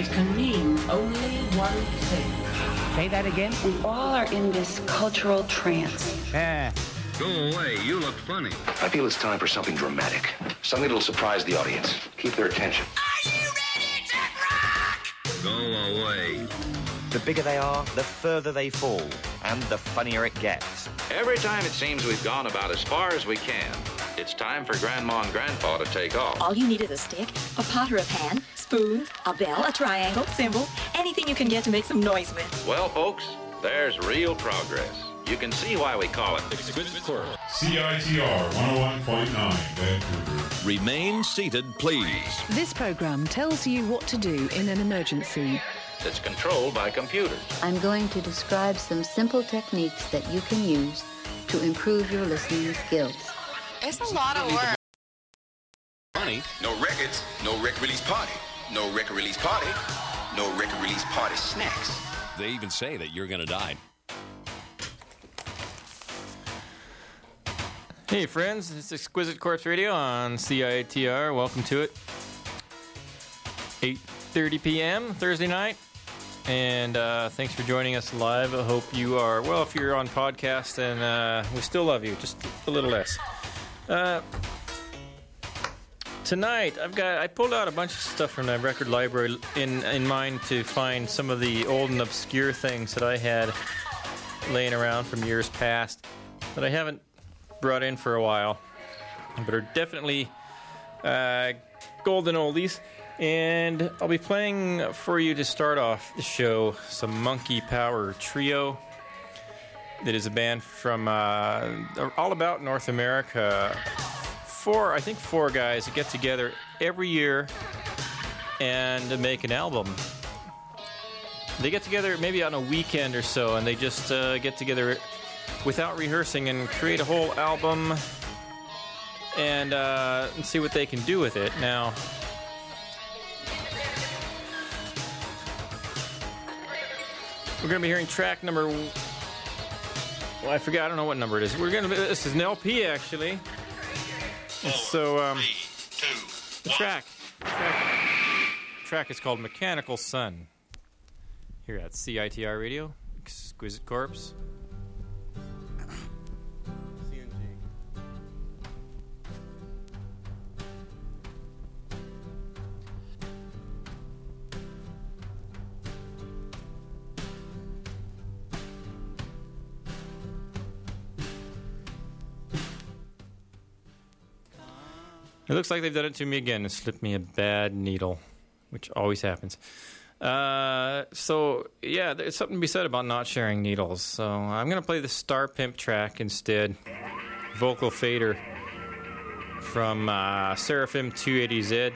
It can mean only one thing. Say that again? We all are in this cultural trance. Go away, you look funny. I feel it's time for something dramatic. Something that'll surprise the audience. Keep their attention. Are you ready to rock? Go away. The bigger they are, the further they fall, and the funnier it gets. Every time it seems we've gone about as far as we can, it's time for Grandma and Grandpa to take off. All you need is a stick, a pot or a pan, spoons, a bell, a triangle, cymbals, anything you can get to make some noise with. Well, folks, there's real progress. You can see why we call it Exquisite Corpse. CITR 101.9 Vancouver. Remain seated, please. This program tells you what to do in an emergency. It's controlled by computers. I'm going to describe some simple techniques that you can use to improve your listening skills. It's a lot of work. Money, no records, no record release party. No record release party, no record release party snacks. They even say that you're going to die. Hey friends, it's Exquisite Corpse Radio on CITR. Welcome to it. 8:30 p.m. Thursday night. And thanks for joining us live. I hope you are, well, if you're on podcast, then we still love you, just a little less. Tonight, I pulled out a bunch of stuff from my record library in mind to find some of the old and obscure things that I had laying around from years past that I haven't brought in for a while, but are definitely golden oldies. And I'll be playing for you to start off the show some Monkey Power Trio. That is a band from all about North America. I think four guys that get together every year and make an album. They get together maybe on a weekend or so, and they just get together without rehearsing and create a whole album and see what they can do with it. Now, we're going to be hearing track number... Well, I forgot. I don't know what number it is. This is an LP, actually. And so, the track is called Mechanical Sun. Here at CITR Radio, Exquisite Corpse. It looks like they've done it to me again and slipped me a bad needle, which always happens. So, yeah, there's something to be said about not sharing needles. So I'm going to play the Star Pimp track instead. Vocal fader from Seraphim 280Z.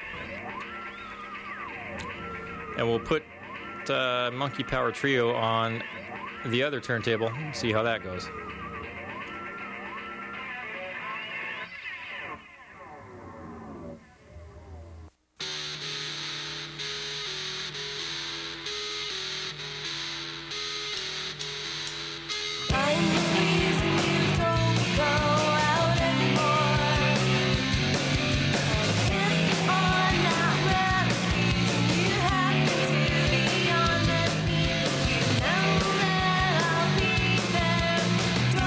And we'll put Monkey Power Trio on the other turntable. See how that goes. Don't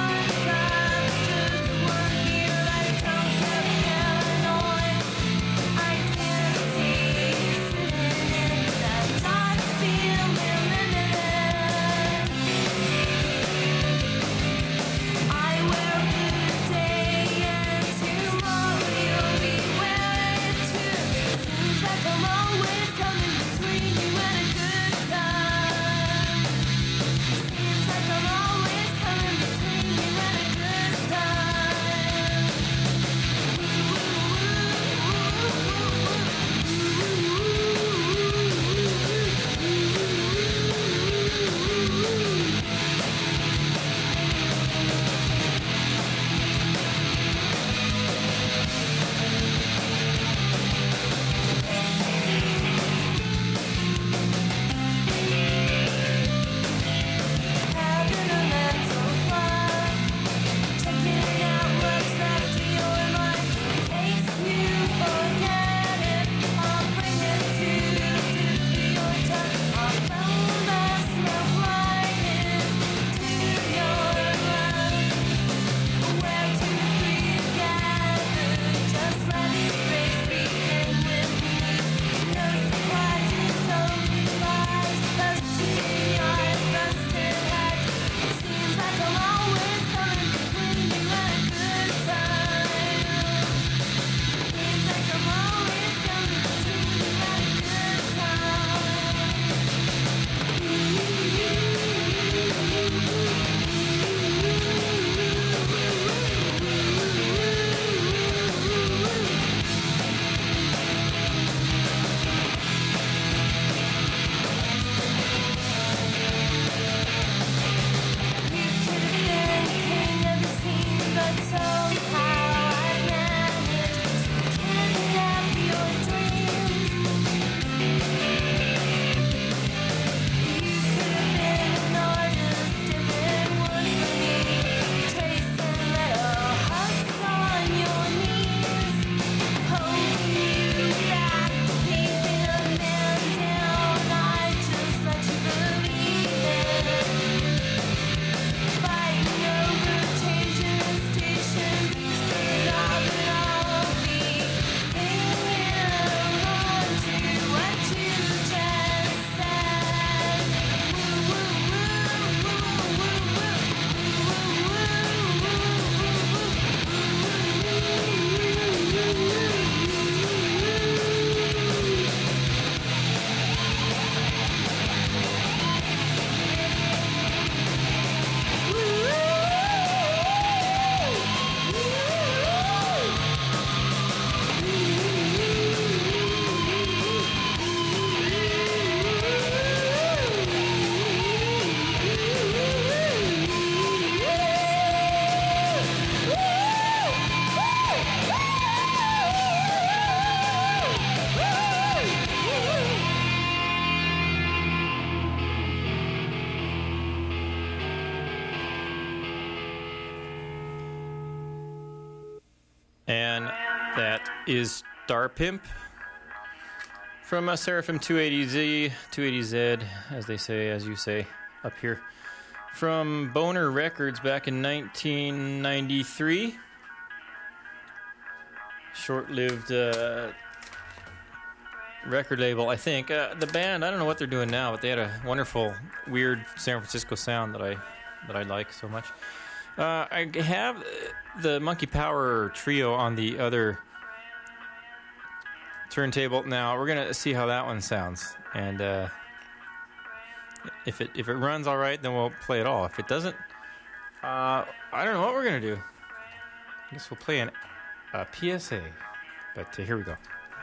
is Star Pimp from Seraphim 280Z, as they say, as you say up here, from Boner Records back in 1993. Short-lived record label, I think. The band, I don't know what they're doing now, but they had a wonderful, weird San Francisco sound that I like so much. I have the Monkey Power trio on the other turntable now. We're gonna see how that one sounds, and if it runs all right, then we'll play it all. If it doesn't, I don't know what we're gonna do. I guess we'll play a PSA. But here we go.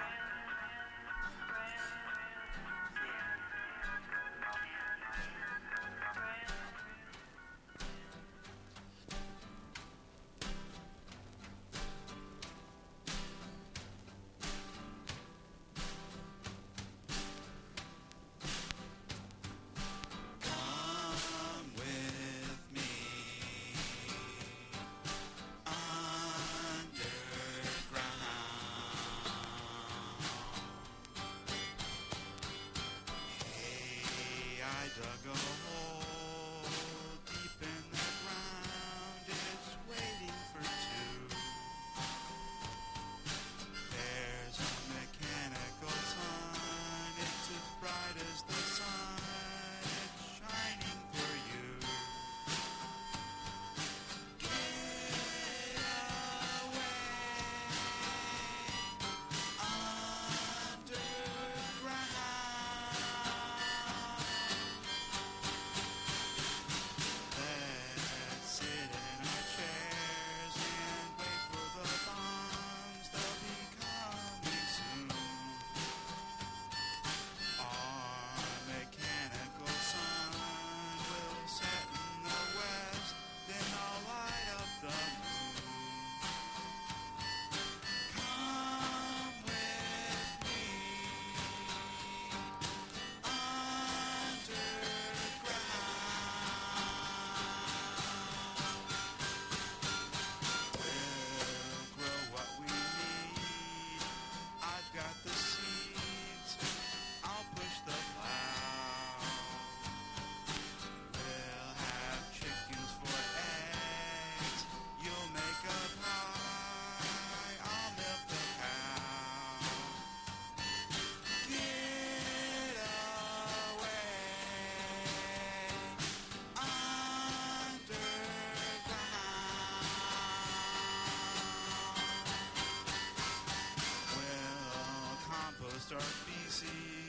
Start feces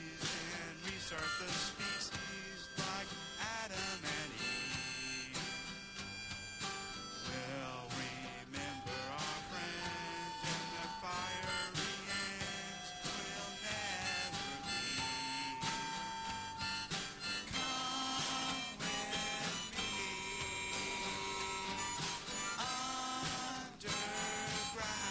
and restart the species like Adam and Eve. We'll remember our friends and their fiery ends will never leave. Come with me underground.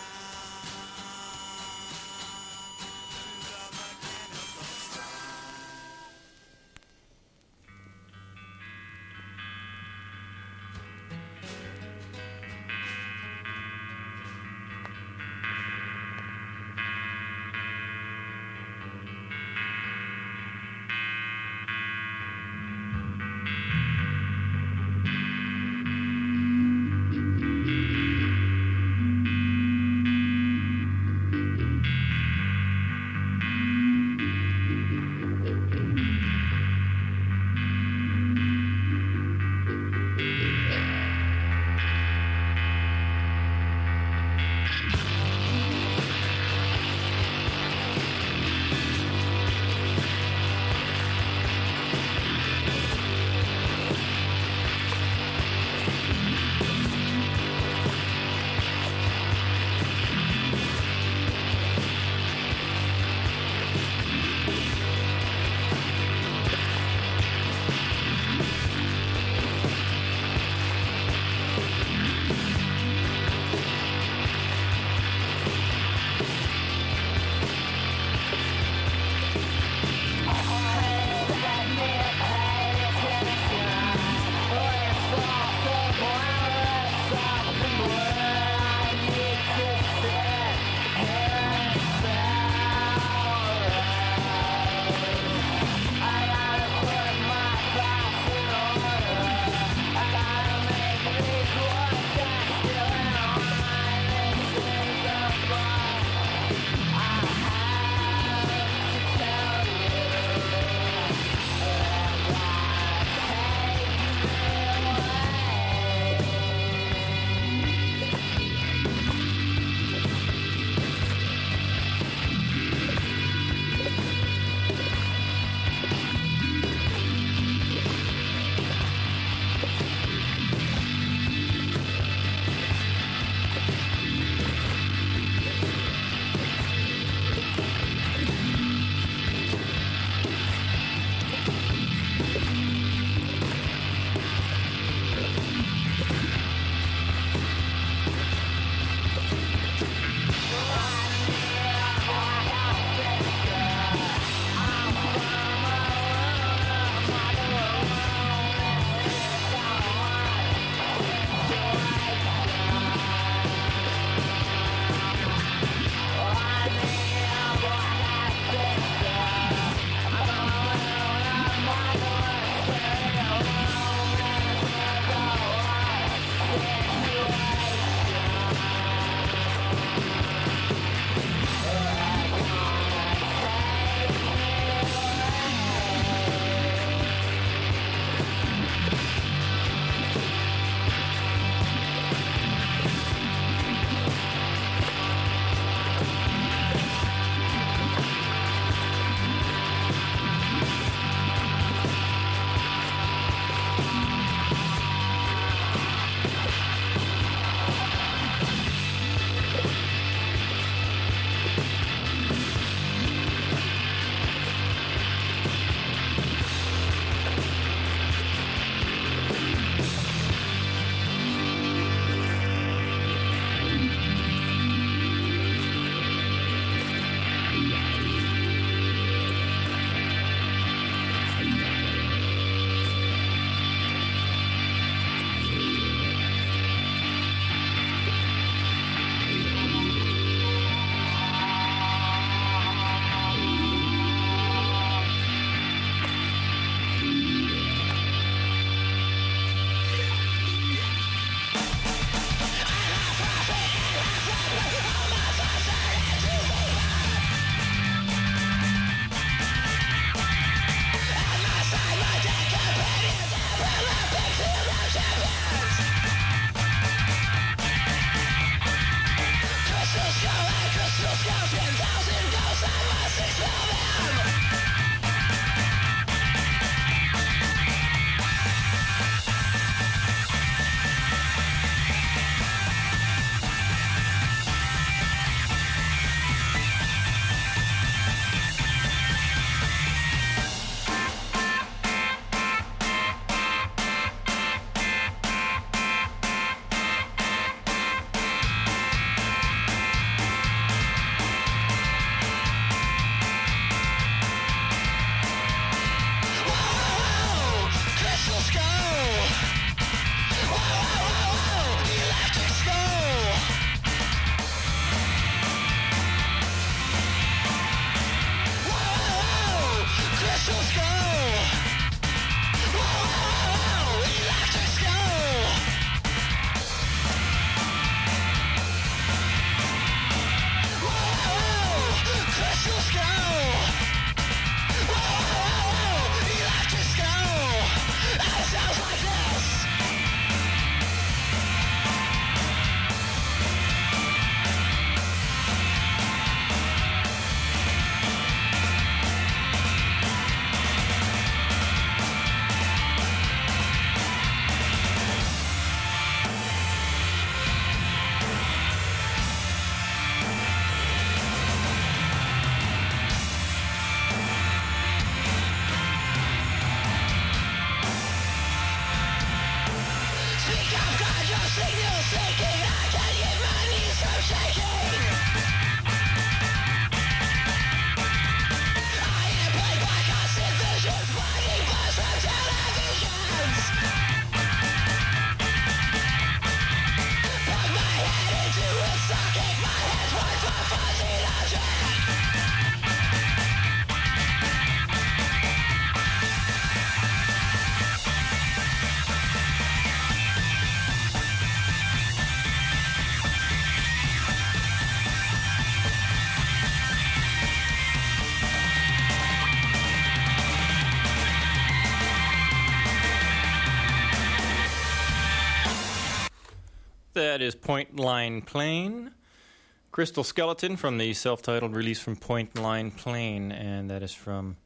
that is Point Line Plain. Crystal Skeleton from the self-titled release from Point Line Plain, and that is from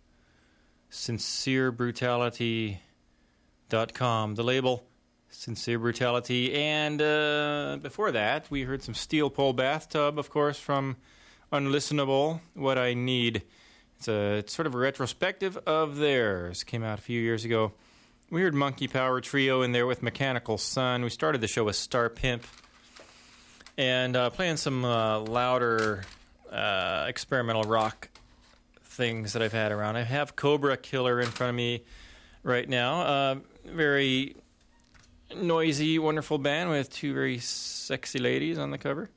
SincereBrutality.com. The label, Sincere Brutality. And before that, we heard some Steel Pole Bathtub, of course, from Unlistenable, What I Need. It's sort of a retrospective of theirs. Came out a few years ago. We heard Monkey Power Trio in there with Mechanical Sun. We started the show with Star Pimp. And playing some louder experimental rock things that I've had around. I have Cobra Killer in front of me right now. Very noisy, wonderful band with two very sexy ladies on the cover.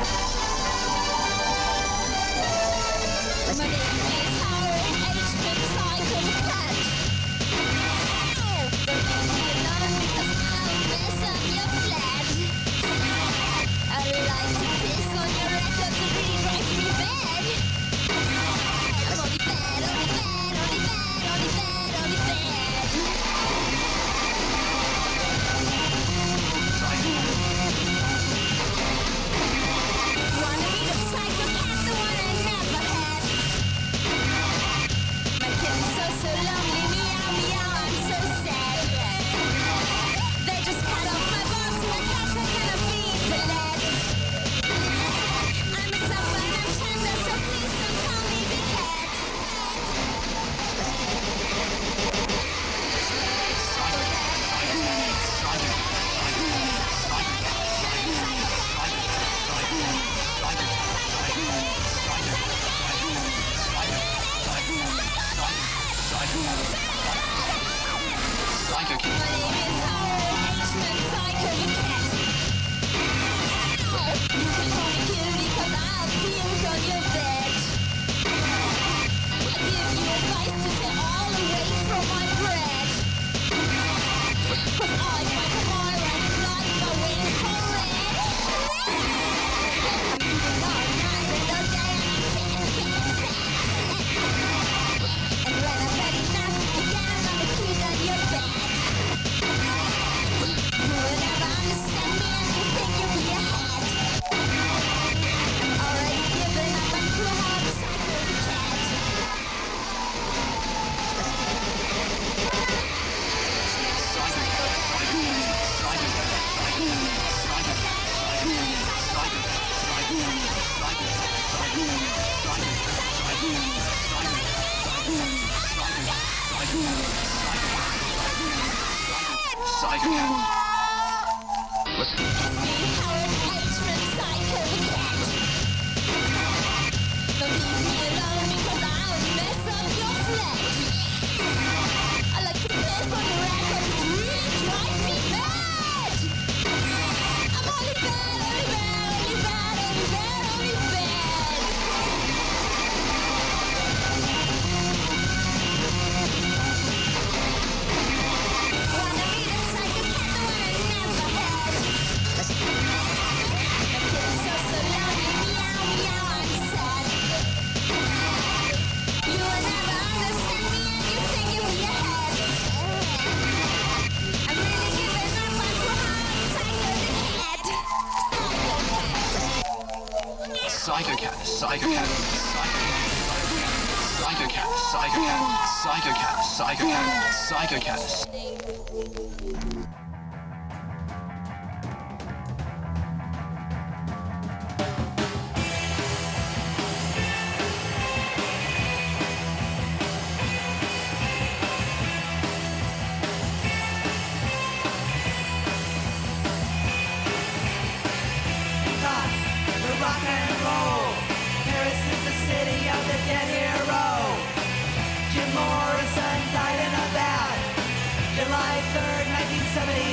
Psychocat. July 3rd, 1970.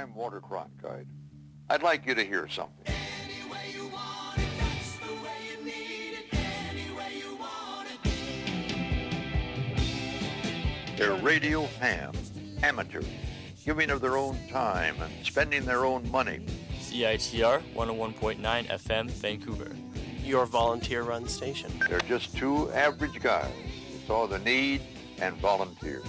Time Watercraft Guide. I'd like you to hear something. They're radio hams, amateurs, giving of their own time and spending their own money. CITR 101.9 FM, Vancouver. Your volunteer-run station. They're just two average guys who saw the need and volunteered.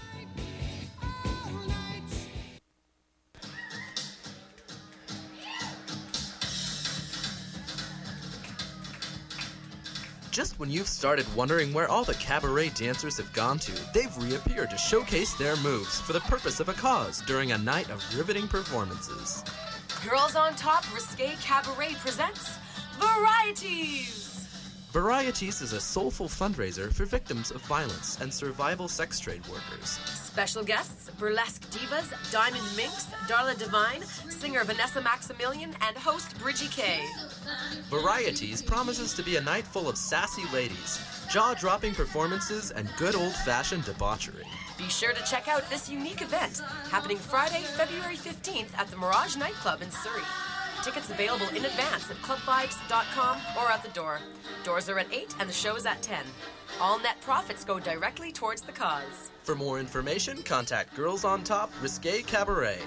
Just when you've started wondering where all the cabaret dancers have gone to, they've reappeared to showcase their moves for the purpose of a cause during a night of riveting performances. Girls on Top Risque Cabaret presents Varieties! Varieties is a soulful fundraiser for victims of violence and survival sex trade workers. Special guests, burlesque divas, Diamond Minx, Darla Divine, singer Vanessa Maximilian, and host Bridgie Kay. Varieties promises to be a night full of sassy ladies, jaw-dropping performances, and good old-fashioned debauchery. Be sure to check out this unique event, happening Friday, February 15th at the Mirage Nightclub in Surrey. Tickets available in advance at clubvibes.com or at the door. Doors are at 8 and the show is at 10. All net profits go directly towards the cause. For more information, contact Girls on Top Risque Cabaret.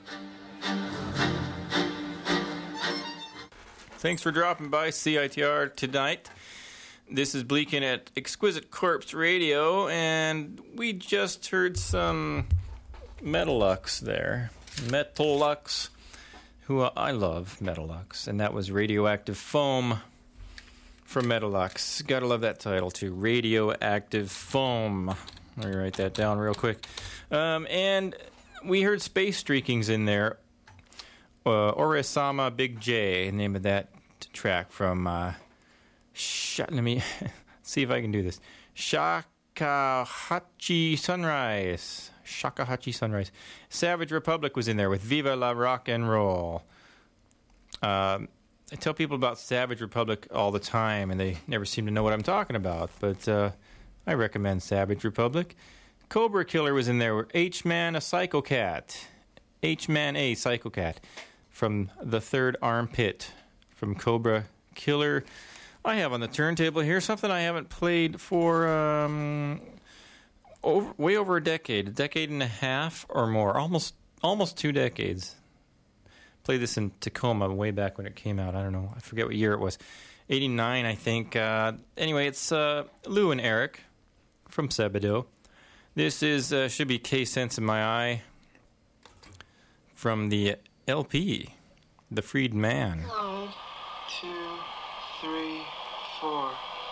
Thanks for dropping by CITR tonight. This is Bleakin at Exquisite Corpse Radio, and we just heard some Metalux there. Metalux, who I love Metalux, and that was Radioactive Foam from Metalux. Gotta love that title, too. Radioactive Foam. Let me write that down real quick. And we heard Space Streakings in there. Orisama Big J, name of that track from... let me see if I can do this. Shakuhachi Sunrise. Shakuhachi Sunrise. Savage Republic was in there with Viva la Rock and Roll. I tell people about Savage Republic all the time, and they never seem to know what I'm talking about. But I recommend Savage Republic. Cobra Killer was in there. H-Man, a Psycho Cat. H-Man, a Psycho Cat. From the Third Armpit. From Cobra Killer. I have on the turntable here something I haven't played for way over a decade and a half or more, almost 2 decades. Played this in Tacoma way back when it came out. I don't know, I forget what year it was, 89, I think. Anyway, it's Lou and Eric from Sebadoh. This is should be K-Sense in My Eye from the LP, The Freed Man. 1, 2, 3, 4.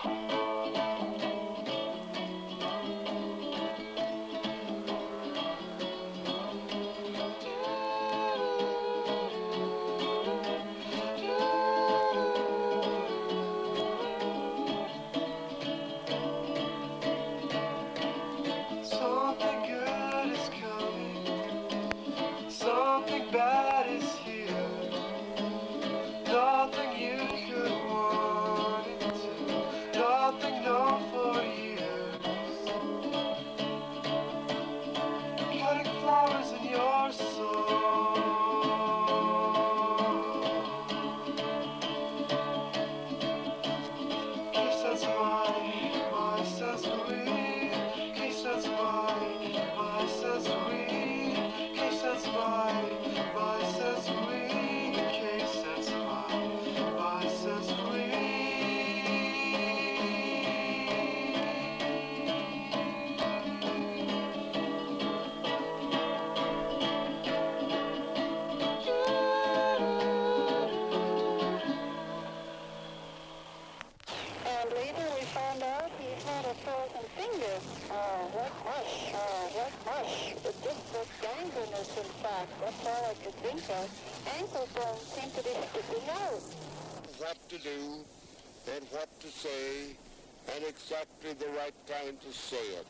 Something good is coming. Something bad is here. Nothing you could want it to. Nothing known for years. Cutting flowers in your soul. Kiss that's my sensory. Kiss that's my sensory. Kiss that's my sensory. Kiss that's my sensory. And later we found out he had a frozen finger. What mush? It just was gangrenous, in fact. That's all I could think of. Ankle bone seemed to be sticking out. What to do and what to say and exactly the right time to say it.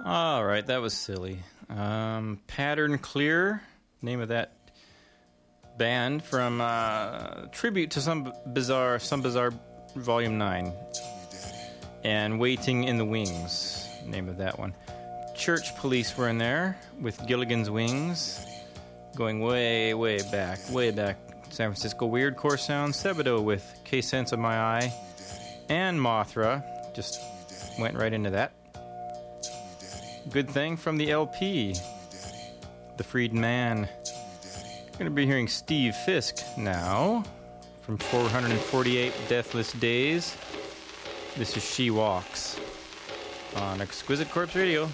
All right, that was silly. Pattern Clear, name of that band from Tribute to Some Bizarre Volume 9. And Waiting in the Wings, name of that one. Church Police were in there with Gilligan's Wings, going way, way back. San Francisco Weirdcore Sound, Sebadoh with K-Sense of My Eye, and Mothra, just went right into that. Good Thing from the LP, The Freed Man. Going to be hearing Steve Fisk now, from 448 Deathless Days. This is She Walks on Exquisite Corpse Radio.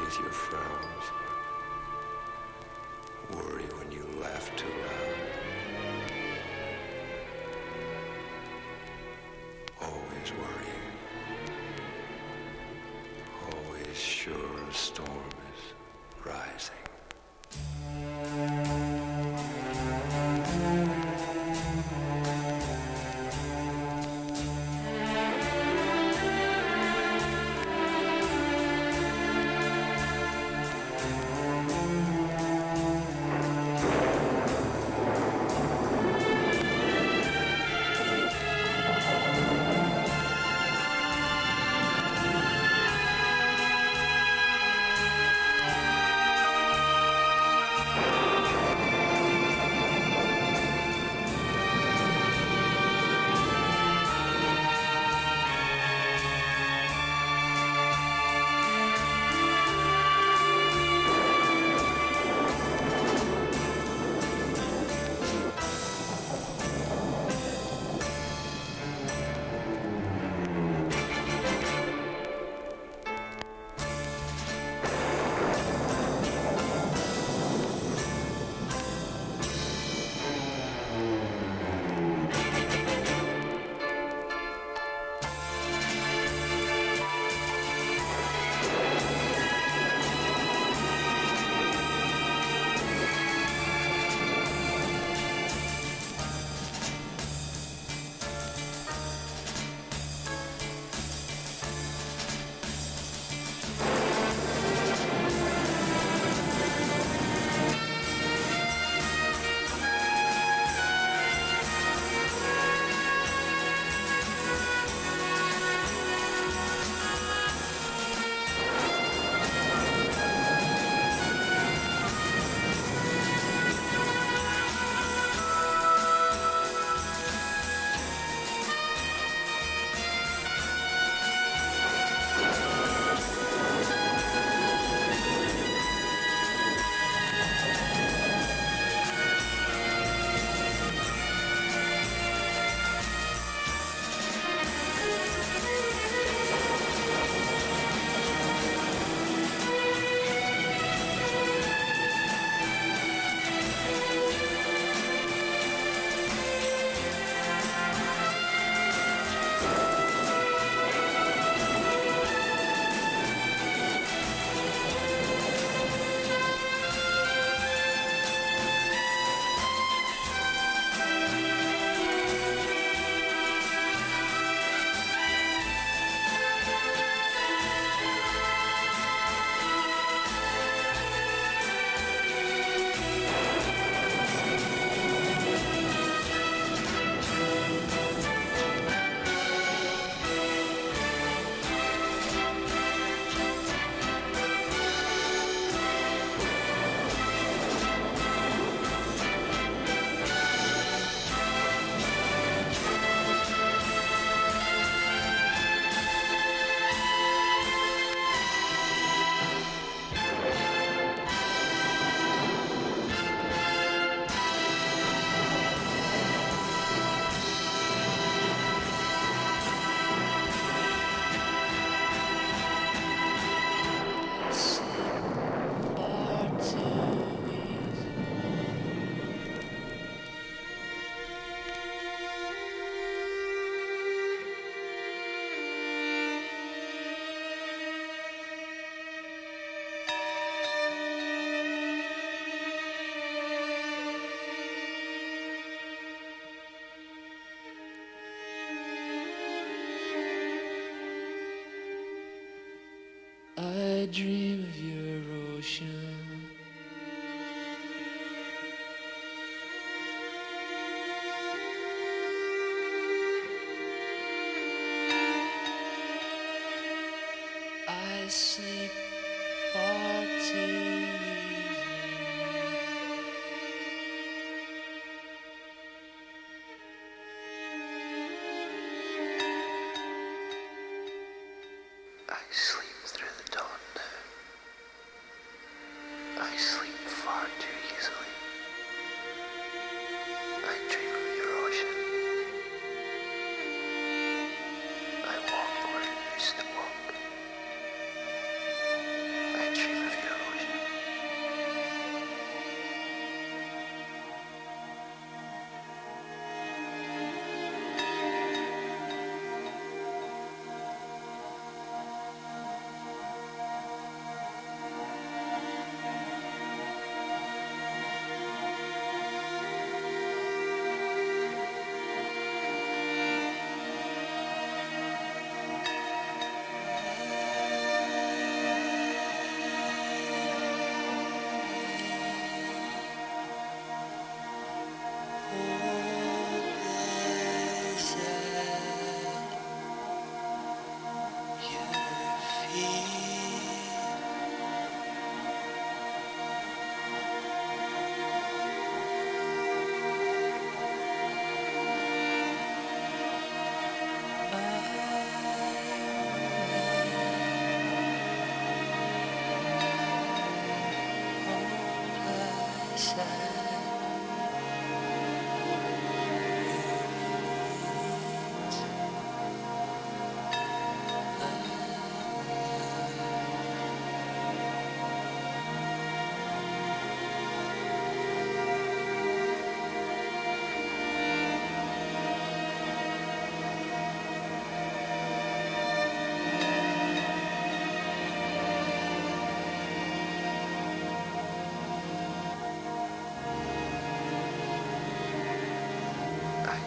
with your frowns. Worry when you laugh too loud. Always worrying. Always sure a storm is rising.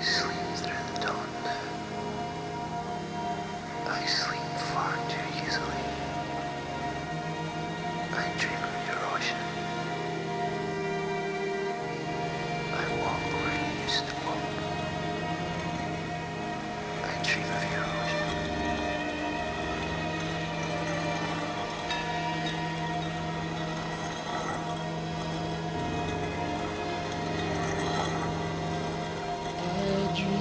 sleep through the dawn. I sleep far too easily. I dream of your ocean. I walk where you used to walk. I dream of your ocean. I dream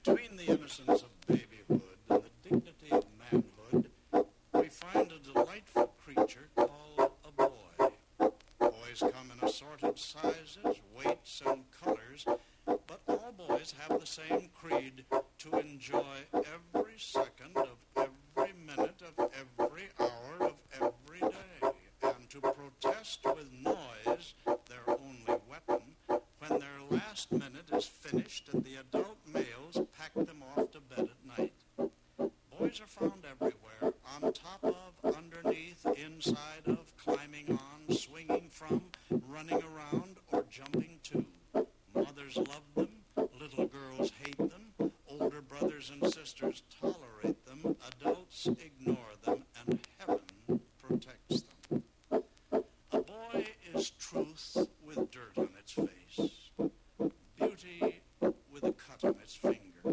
Between the innocence of babyhood and the dignity of manhood, we find a delightful creature called a boy. Boys come in assorted sizes, weights, and colors, but all boys have the same creed: to enjoy every second of every minute of every hour of every day, and to protest with noise, their only weapon, when their last minute is finished and the adult males pack them off to bed at night. Boys are found everywhere, on top of, underneath, inside of, climbing on, swinging from, running around, or jumping to. Mothers love them, little girls hate them, older brothers and sisters tolerate them, adults ignore them, and heaven protects them. A boy is truth with dirt on its face, beauty with a cut on its finger,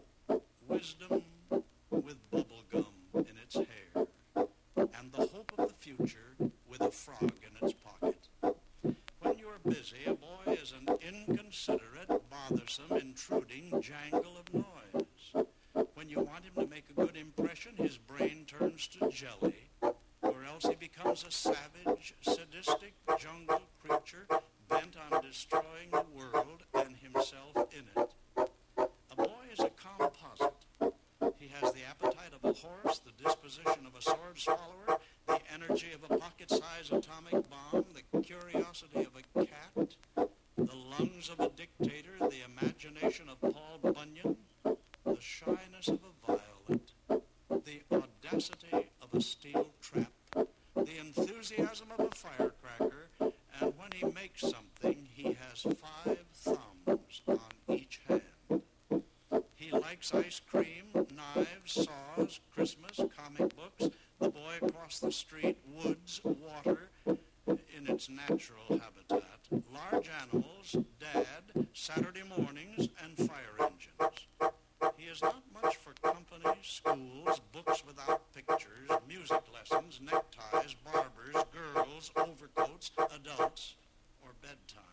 wisdom with bubble gum in its hair, and the hope of the future with a frog in its pocket. When you're busy, a boy is an inconsiderate, bothersome, intruding jangle of noise. When you want him to make a good impression, his brain turns to jelly, or else he becomes a savage, sadistic jungle creature bent on destroying the world and himself in it. A boy is a composite. He has the appetite of a horse, the disposition of a sword swallower, the energy of a pocket-sized atomic bomb, the curiosity of a cat, the lungs of a dictator, the imagination of Paul Bunyan, the shyness of a violet, the audacity of a steel trap, the enthusiasm of a firecracker, and when he makes something, he has 5 thumbs on each hand. He likes ice cream, knives, saws, Christmas, comic books, the boy across the street, woods, water, in its natural habitat, large animals, dad, Saturday mornings, and fire engines. He is not much for company, schools, books without pictures, music lessons, neckties, barbers, girls, overcoats, adults, or bedtime.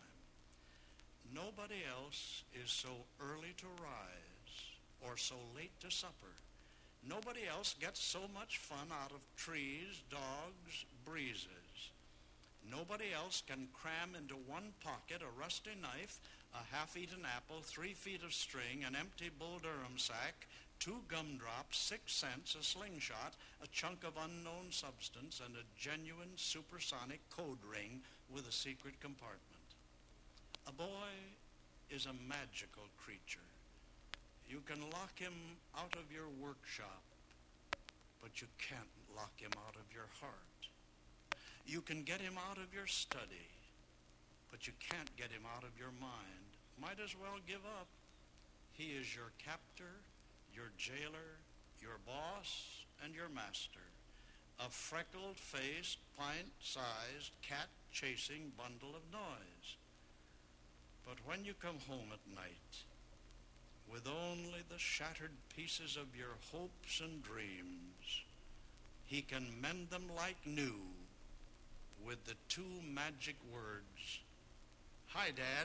Nobody else is so early to rise or so late to supper. Nobody else gets so much fun out of trees, dogs, breezes. Nobody else can cram into one pocket a rusty knife, a half-eaten apple, 3 feet of string, an empty Bull Durham sack, 2 gumdrops, 6 cents, a slingshot, a chunk of unknown substance, and a genuine supersonic code ring with a secret compartment. A boy is a magical creature. You can lock him out of your workshop, but you can't lock him out of your heart. You can get him out of your study, but you can't get him out of your mind. Might as well give up. He is your captor, your jailer, your boss, and your master. A freckled-faced, pint-sized, cat-chasing bundle of noise. But when you come home at night, with only the shattered pieces of your hopes and dreams, he can mend them like new with the 2 magic words, "Hi, Dad."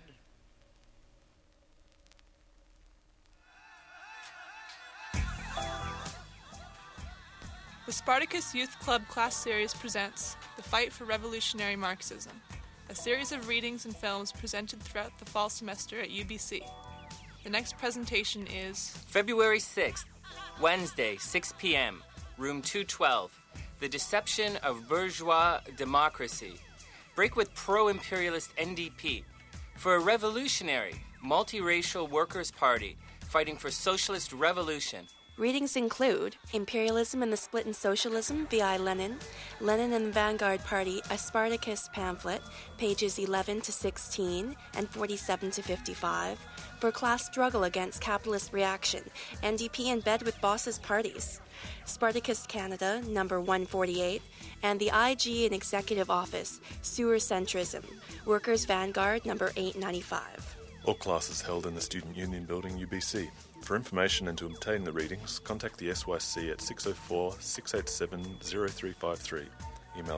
The Spartacus Youth Club Class Series presents The Fight for Revolutionary Marxism, a series of readings and films presented throughout the fall semester at UBC. The next presentation is February 6th, Wednesday, 6 p.m., room 212, The Deception of Bourgeois Democracy. Break with pro-imperialist NDP for a revolutionary, multiracial workers' party fighting for socialist revolution. Readings include Imperialism and the Split in Socialism, V.I. Lenin, Lenin and the Vanguard Party, a Spartacus pamphlet, pages 11 to 16 and 47 to 55, for class struggle against capitalist reaction, NDP in bed with bosses' parties, Spartacus Canada, number 148, and the IG and Executive Office, Sewer Centrism, Workers' Vanguard, number 895. All classes held in the Student Union Building, UBC. For information and to obtain the readings, contact the SYC at 604-687-0353. Email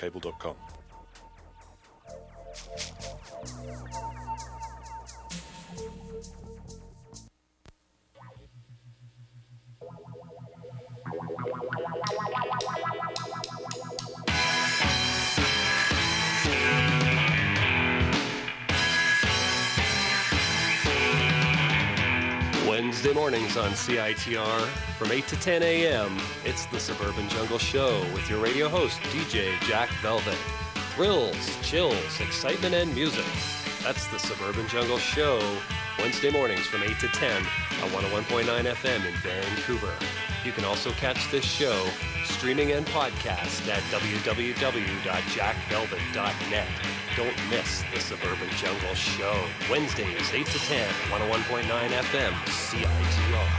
Trotskyist_Vancouver@shorecable.com. Wednesday mornings on CITR from 8 to 10 a.m. It's the Suburban Jungle Show with your radio host, DJ Jack Velvet. Thrills, chills, excitement, and music. That's the Suburban Jungle Show, Wednesday mornings from 8 to 10 on 101.9 FM in Vancouver. You can also catch this show streaming and podcast at www.jackvelvet.net. Don't miss the Suburban Jungle Show, Wednesdays 8 to 10, 101.9 FM, CITR.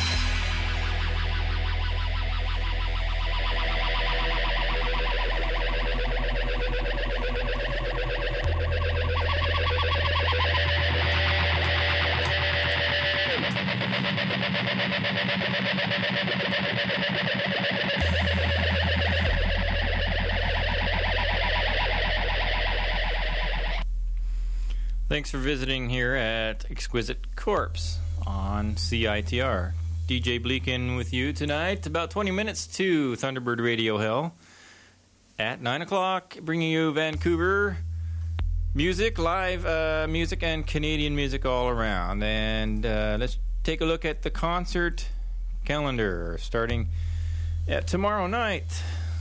Thanks for visiting here at Exquisite Corpse on CITR. DJ Bleakin with you tonight, about 20 minutes to Thunderbird Radio Hell. At 9 o'clock, bringing you Vancouver music, live music and Canadian music all around. And let's take a look at the concert calendar starting at tomorrow night.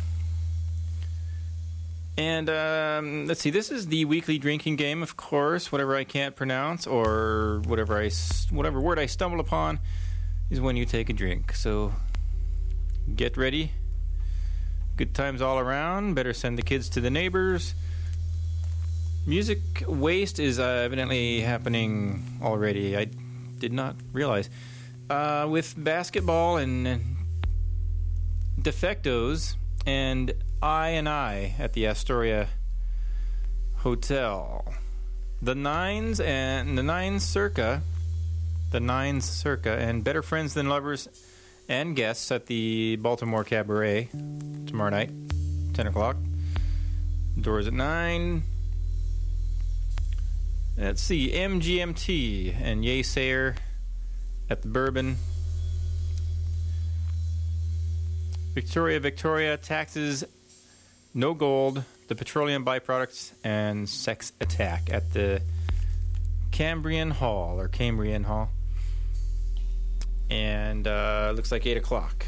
And let's see, this is the weekly drinking game, of course. Whatever I can't pronounce or whatever word I stumble upon is when you take a drink. So get ready. Good times all around. Better send the kids to the neighbors. Music waste is evidently happening already. I did not realize. With basketball and defectos and I at the Astoria Hotel. The Nines Circa, and Better Friends Than Lovers and guests at the Baltimore Cabaret tomorrow night, 10 o'clock. Doors at 9. Let's see, MGMT and Yesayer at the Bourbon. Victoria, Taxes, No Gold, the Petroleum Byproducts, and Sex Attack at the Cambrian Hall. And looks like 8 o'clock.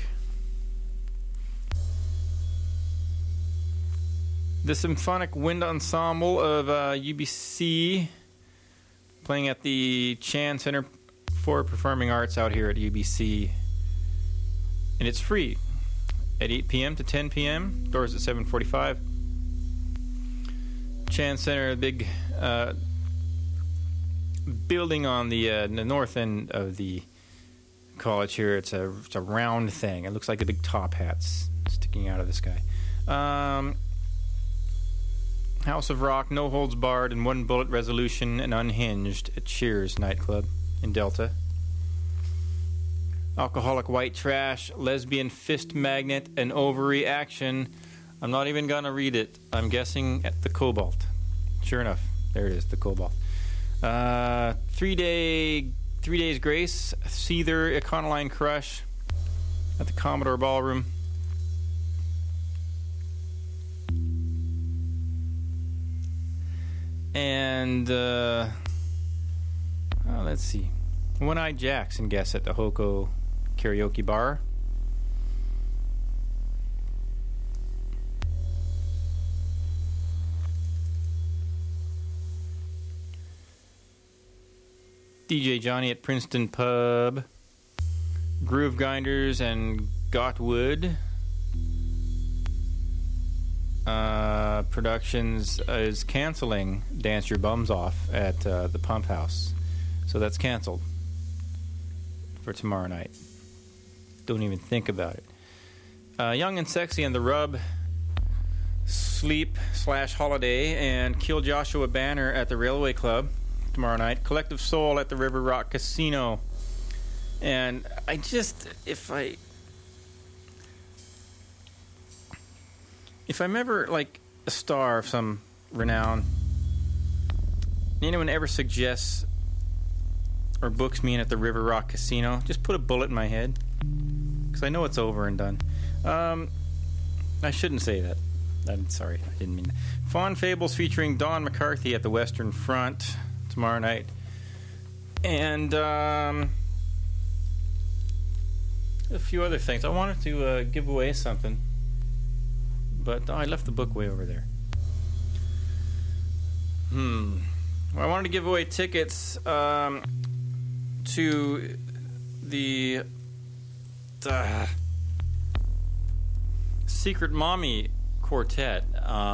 The Symphonic Wind Ensemble of UBC playing at the Chan Center for Performing Arts out here at UBC. And it's free. At 8 p.m. to 10 p.m. Doors at 7:45. Chan Center, big building on the north end of the college here. It's a round thing. It looks like the big top hats sticking out of the sky. House of Rock, No Holds Barred, and One Bullet Resolution and Unhinged at Cheers nightclub in Delta. Alcoholic White Trash, Lesbian Fist Magnet, and Overreaction. I'm not even going to read it. I'm guessing at the Cobalt. Sure enough, there it is, the Cobalt. 3 Days Grace, Seether, Econoline Crush at the Commodore Ballroom. And, let's see. One-Eyed Jackson guests at the Hoko Karaoke Bar. DJ Johnny at Princeton Pub. Groove Grinders and Gotwood Productions is canceling Dance Your Bums Off at the Pump House. So that's canceled for tomorrow night. Don't even think about it. Young and Sexy and the Rub, Sleep/Holiday, and Kill Joshua Banner at the Railway Club tomorrow night. Collective Soul at the River Rock Casino. And I just, if I'm ever like a star of some renown, anyone ever suggests or books me in at the River Rock Casino, just put a bullet in my head, because I know it's over and done. I shouldn't say that. I'm sorry, I didn't mean that. Fawn Fables featuring Don McCarthy at the Western Front tomorrow night. And a few other things. I wanted to give away something, but I left the book way over there. Well, I wanted to give away tickets to the Secret Mommy Quartet.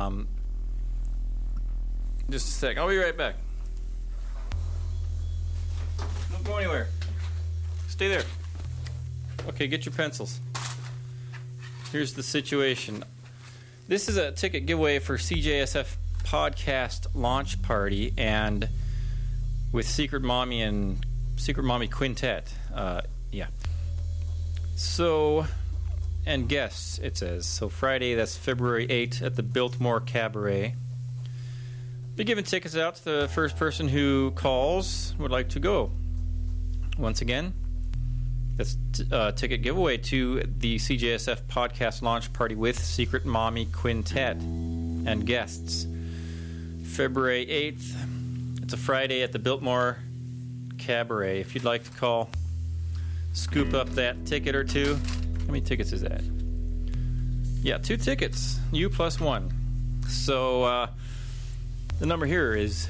Just a sec. I'll be right back. Don't go anywhere. Stay there. Okay, get your pencils. Here's the situation. This is a ticket giveaway for CJSF podcast launch party, and with Secret Mommy and Secret Mommy Quintet. Yeah. So, and guests, it says. So Friday, that's February 8th at the Biltmore Cabaret. Be giving tickets out to the first person who calls would like to go. Once again, that's ticket giveaway to the CJSF podcast launch party with Secret Mommy Quintet and guests. February 8th. It's a Friday at the Biltmore Cabaret. If you'd like to call, scoop up that ticket or two. How many tickets is that? Yeah, 2 tickets. You plus 1. So the number here is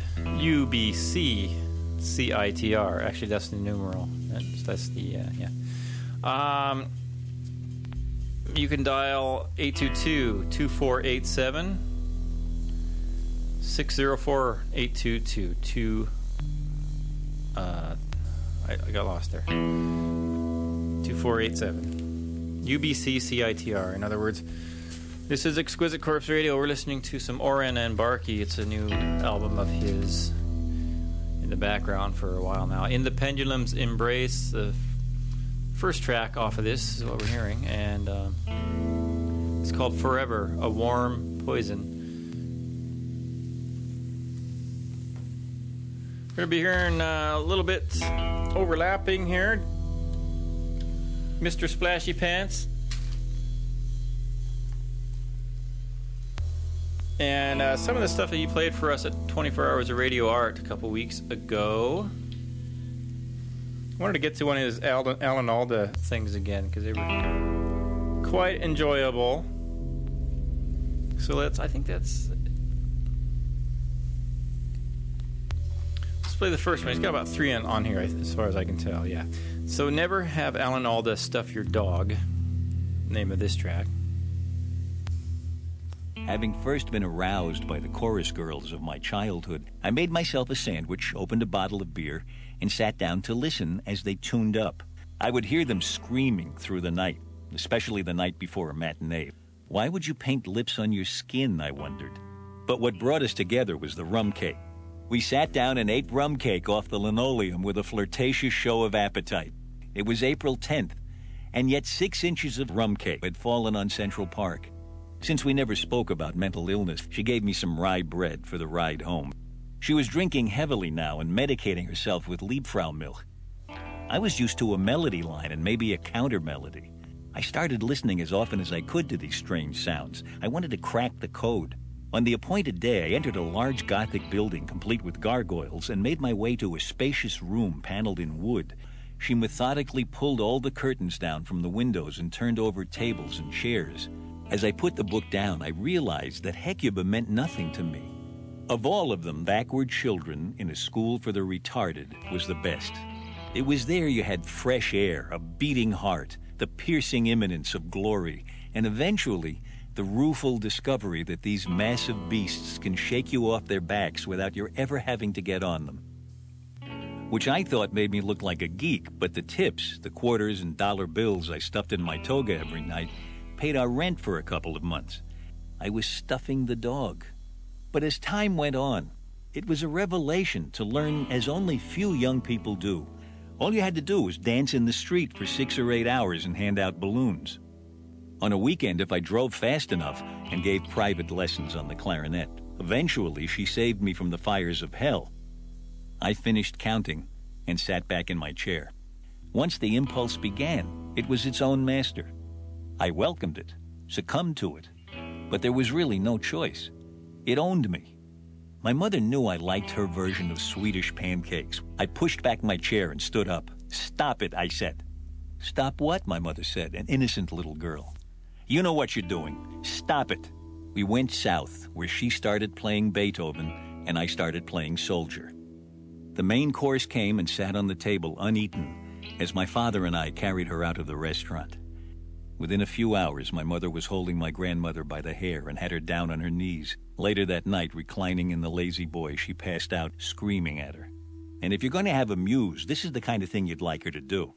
UBCCITR. Actually, that's the numeral. That's the, yeah. You can dial 822-2487, 604-822. I got lost there. 2487. UBCCITR. In other words, this is Exquisite Corpse Radio. We're listening to some Oren and Barkey. It's a new album of his in the background for a while now. In the Pendulum's Embrace, the first track off of this is what we're hearing, and it's called Forever, A Warm Poison. We're going to be hearing a little bit overlapping here. Mr. Splashy Pants. And some of the stuff that you played for us at 24 Hours of Radio Art a couple weeks ago. I wanted to get to one of his Alan Alda things again because they were quite enjoyable. So let's play the first one. He's got about 3 on here as far as I can tell, yeah. So Never Have Alan Alda Stuff Your Dog, name of this track. Having first been aroused by the chorus girls of my childhood, I made myself a sandwich, opened a bottle of beer, and sat down to listen as they tuned up. I would hear them screaming through the night, especially the night before a matinee. Why would you paint lips on your skin, I wondered. But what brought us together was the rum cake. We sat down and ate rum cake off the linoleum with a flirtatious show of appetite. It was April 10th, and yet 6 inches of rum cake had fallen on Central Park. Since we never spoke about mental illness, she gave me some rye bread for the ride home. She was drinking heavily now and medicating herself with Liebfrau milk. I was used to a melody line and maybe a counter melody. I started listening as often as I could to these strange sounds. I wanted to crack the code. On the appointed day, I entered a large Gothic building complete with gargoyles and made my way to a spacious room paneled in wood. She methodically pulled all the curtains down from the windows and turned over tables and chairs. As I put the book down, I realized that Hecuba meant nothing to me. Of all of them, Backward Children in a School for the Retarded was the best. It was there you had fresh air, a beating heart, the piercing imminence of glory, and eventually the rueful discovery that these massive beasts can shake you off their backs without your ever having to get on them. Which I thought made me look like a geek, but the tips, the quarters and dollar bills I stuffed in my toga every night, paid our rent for a couple of months. I was stuffing the dog. But as time went on, it was a revelation to learn as only few young people do. All you had to do was dance in the street for 6 or 8 hours and hand out balloons. On a weekend, if I drove fast enough and gave private lessons on the clarinet, eventually she saved me from the fires of hell. I finished counting, and sat back in my chair. Once the impulse began, it was its own master. I welcomed it, succumbed to it, but there was really no choice. It owned me. My mother knew I liked her version of Swedish pancakes. I pushed back my chair and stood up. "Stop it," I said. "Stop what?" my mother said, an innocent little girl. "You know what you're doing. Stop it." We went south, where she started playing Beethoven and I started playing Soldier. The main course came and sat on the table uneaten as my father and I carried her out of the restaurant. Within a few hours, my mother was holding my grandmother by the hair and had her down on her knees. Later that night, reclining in the lazy boy, she passed out, screaming at her. And if you're going to have a muse, this is the kind of thing you'd like her to do.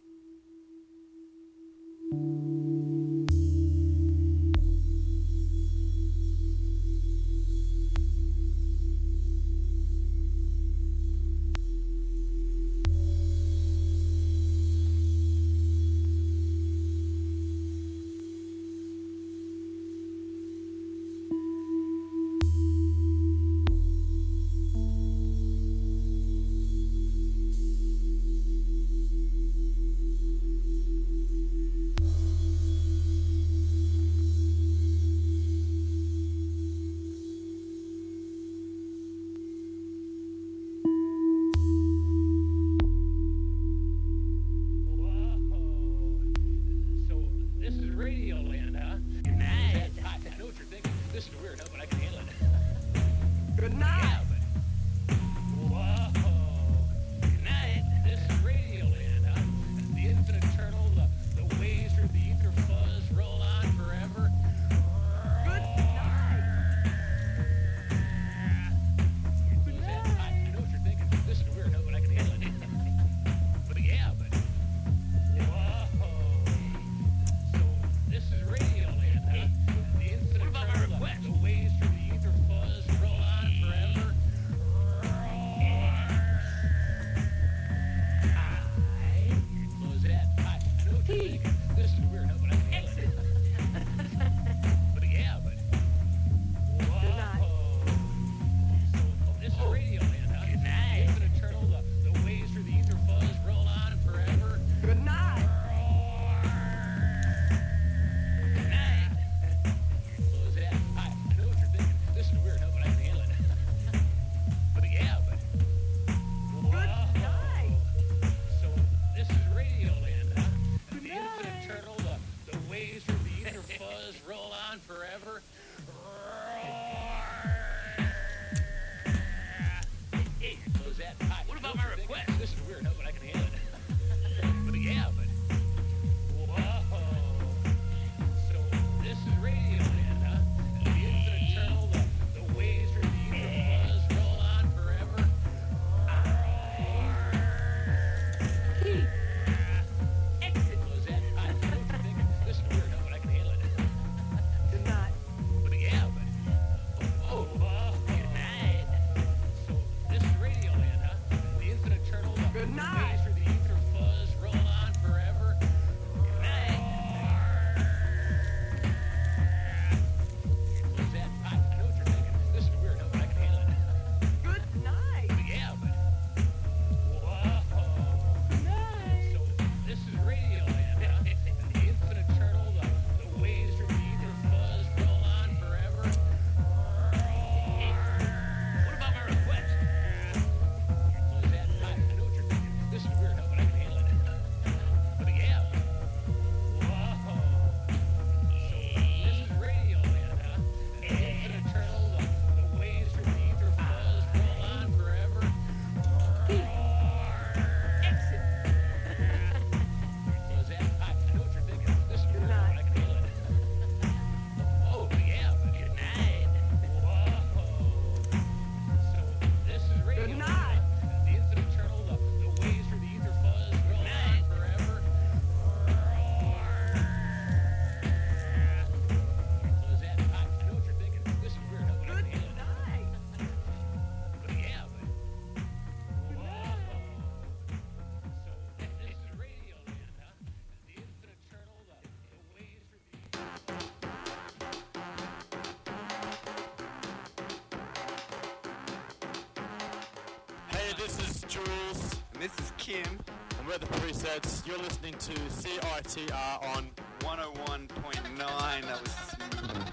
this is Kim. And we're the Presets. You're listening to CITR on 101.9. That was smooth.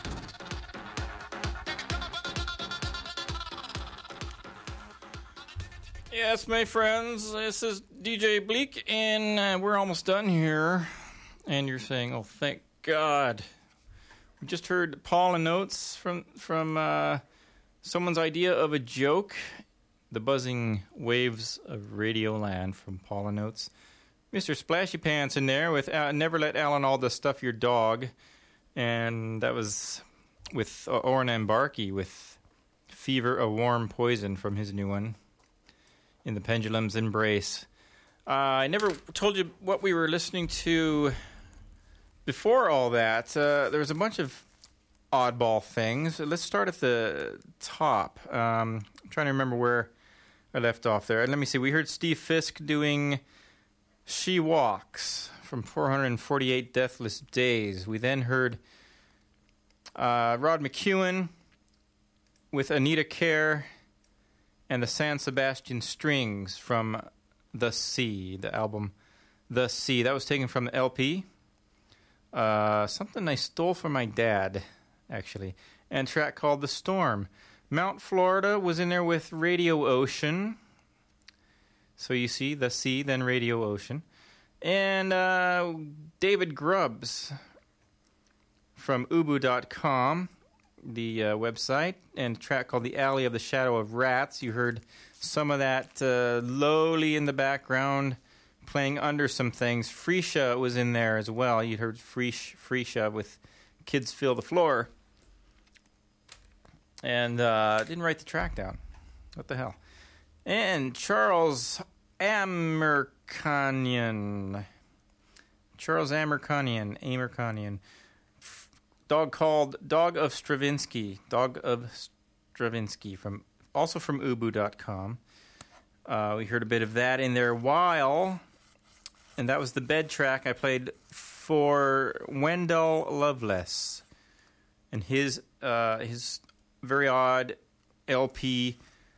Yes, my friends, this is DJ Bleak, and we're almost done here. And you're saying, oh, thank God. We just heard Paul and Notes from someone's idea of a joke. The Buzzing Waves of Radioland from Paul and Notes. Mr. Splashy Pants in there with Never Let Alan Alda Stuff Your Dog. And that was with Oren Ambarki with Fever, a Warm Poison from his new one. In the Pendulum's Embrace. I never told you what we were listening to before all that. There was a bunch of oddball things. Let's start at the top. I'm trying to remember where I left off there. Let me see. We heard Steve Fisk doing She Walks from 448 Deathless Days. We then heard Rod McEwen with Anita Kerr and the San Sebastian Strings from The Sea, the album The Sea. That was taken from the LP. Something I stole from my dad, actually. And a track called The Storm. Mount Florida was in there with Radio Ocean. So you see, The Sea, then Radio Ocean. And David Grubbs from ubu.com. The website, and a track called The Alley of the Shadow of Rats. You heard some of that lowly in the background playing under some things. Freesia was in there as well. You heard Freesia with Kids Fill the Floor. And didn't write the track down. What the hell? And Charles Amerkanian. Dog called Dog of Stravinsky. From also from ubu.com. We heard a bit of that in there while, and that was the bed track I played for Wendell Loveless and his very odd LP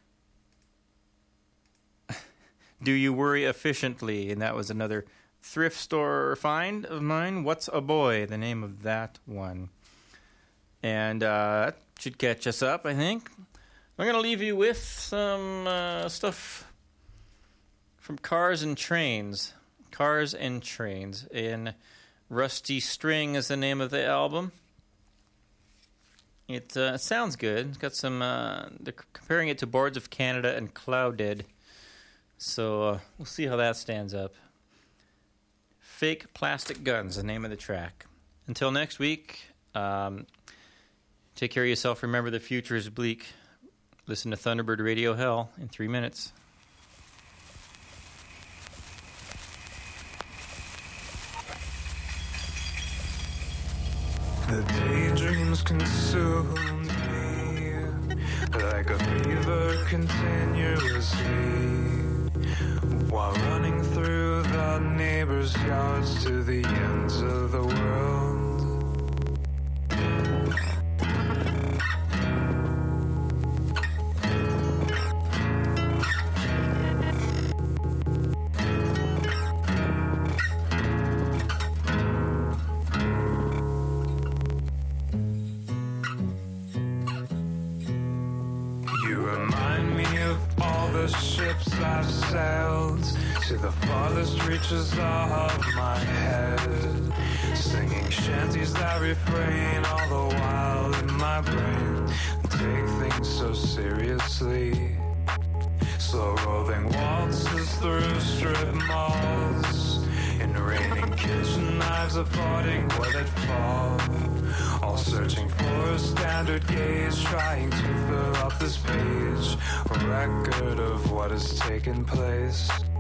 Do You Worry Efficiently? And that was another thrift store find of mine. What's a Boy? The name of that one. And that should catch us up, I think. I'm going to leave you with some stuff from Cars and Trains. Cars and Trains. And Rusty String is the name of the album. It sounds good. It's got some... they're comparing it to Boards of Canada and Clouded. So we'll see how that stands up. Fake Plastic Guns, the name of the track. Until next week... take care of yourself. Remember, the future is bleak. Listen to Thunderbird Radio Hell in 3 minutes. The daydreams consumed me like a fever continuously, while running through the neighbors' yards to the ends of the world. Ships I've sailed to the farthest reaches of my head, singing shanties that refrain all the while in my brain. Take things so seriously, slow rolling waltzes through strip malls, in raining kitchen knives avoiding where they'd fall, all searching for a standard gauge, trying to fill up this page, a record of what has taken place.